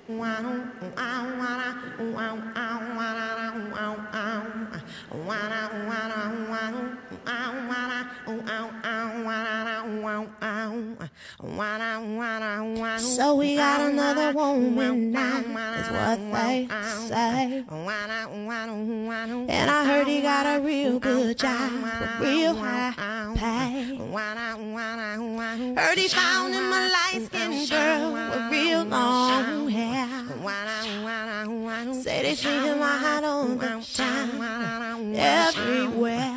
So we got another woman now, is what they say. And I heard he got a real good job with real high pay. Heard he found him a light-skinned girl with real long hair. Say they see him out on the town, everywhere.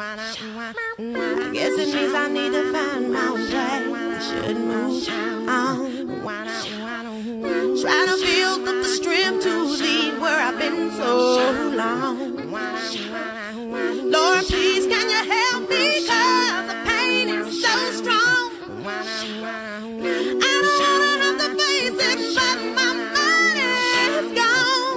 I guess it means I need to find my way. I should move on. Trying to build up the strength to leave where I've been so long. Lord, please, can you help me? 'Cause the pain is so strong. I don't wanna have to face it, but my money is gone.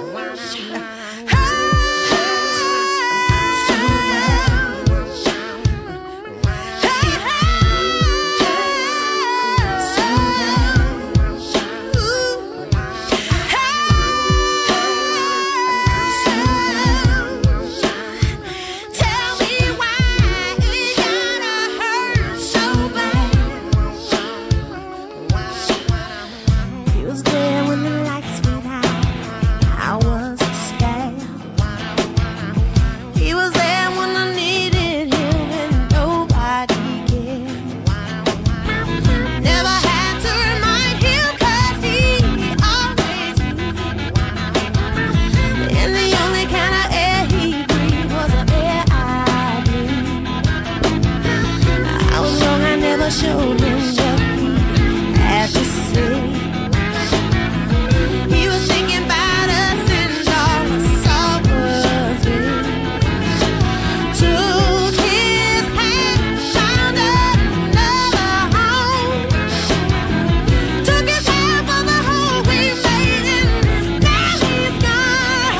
Showed him what he had to say. He was thinking about us and all I saw was me. Took his hand, found another home. Took his hand for the hole we made, and now he's gone.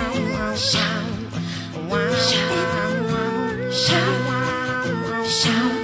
Shout.